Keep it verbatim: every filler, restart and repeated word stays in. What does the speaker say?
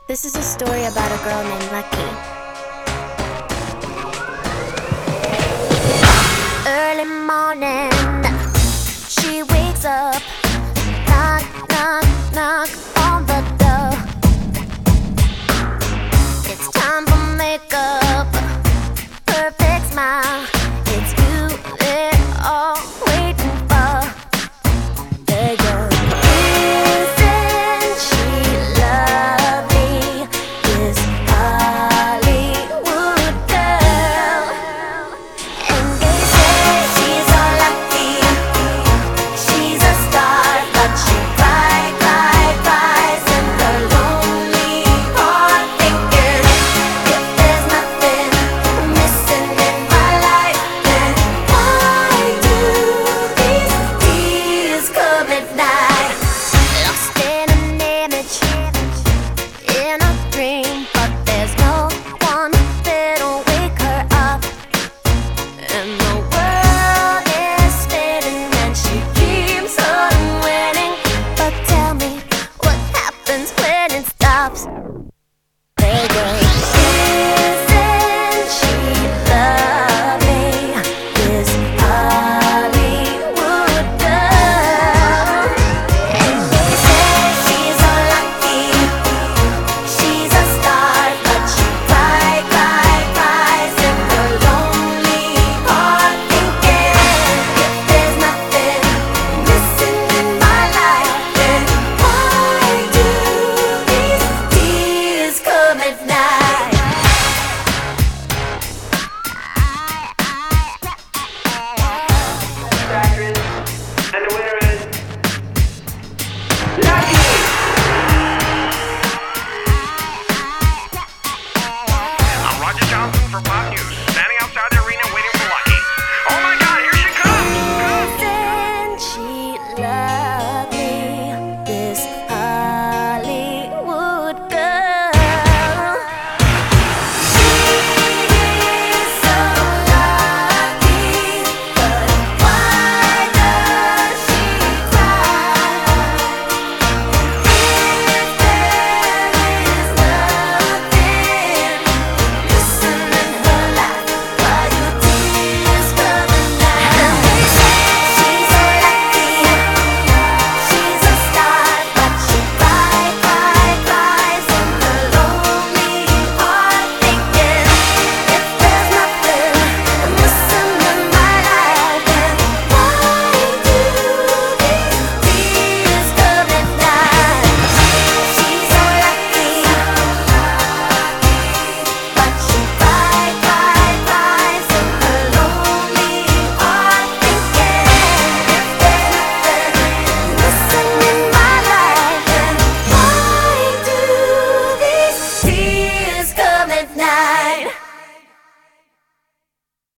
This is a story about a girl named Lucky. Early morning, she wakes up, knock, knock, knock on the door. It's time for makeup, perfect smile. It's you they're all waiting for. The girl, isn't she lovely? This Hollywood girl. And they say she's so lucky, she's a star, but she cry, cry, cries in the lonely heart, thinking if there's nothing missing in my life, then why do these tears come at night?